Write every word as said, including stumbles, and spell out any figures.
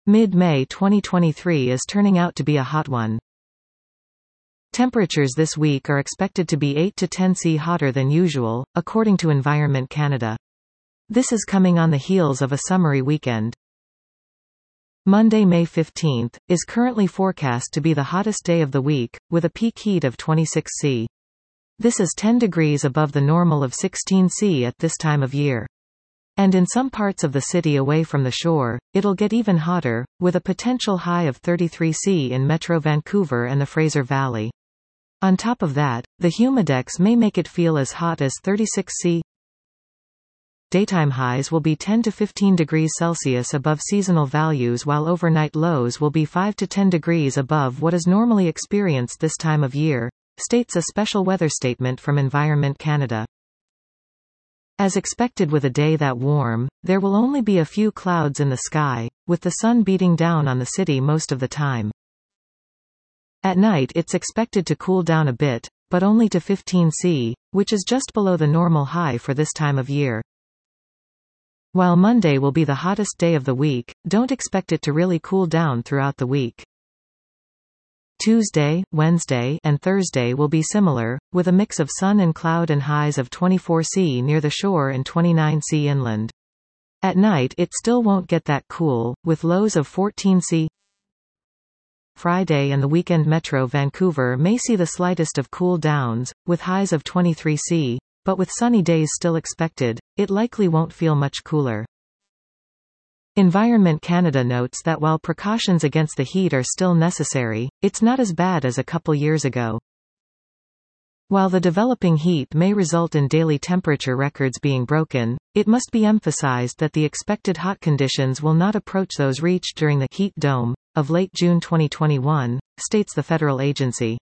Mid-May twenty twenty-three is turning out to be a hot one. Temperatures this week are expected to be eight to ten degrees hotter than usual, according to Environment Canada. This is coming on the heels of a summery weekend. Monday, May fifteenth, is currently forecast to be the hottest day of the week, with a peak heat of twenty-six Celsius. This is ten degrees above the normal of sixteen Celsius at this time of year. And in some parts of the city away from the shore, it'll get even hotter, with a potential high of thirty-three Celsius in Metro Vancouver and the Fraser Valley. On top of that, the humidex may make it feel as hot as thirty-six Celsius. Daytime highs will be ten to fifteen degrees Celsius above seasonal values, while overnight lows will be five to ten degrees above what is normally experienced this time of year, states a special weather statement from Environment Canada. As expected with a day that warm, there will only be a few clouds in the sky, with the sun beating down on the city most of the time. At night it's expected to cool down a bit, but only to fifteen Celsius, which is just below the normal high for this time of year. While Monday will be the hottest day of the week, don't expect it to really cool down throughout the week. Tuesday, Wednesday, and Thursday will be similar, with a mix of sun and cloud and highs of twenty-four Celsius near the shore and twenty-nine Celsius inland. At night it still won't get that cool, with lows of fourteen Celsius. Friday and the weekend Metro Vancouver may see the slightest of cool downs, with highs of twenty-three Celsius, but with sunny days still expected, it likely won't feel much cooler. Environment Canada notes that while precautions against the heat are still necessary, it's not as bad as a couple years ago. While the developing heat may result in daily temperature records being broken, it must be emphasized that the expected hot conditions will not approach those reached during the heat dome of late June twenty twenty-one, states the federal agency.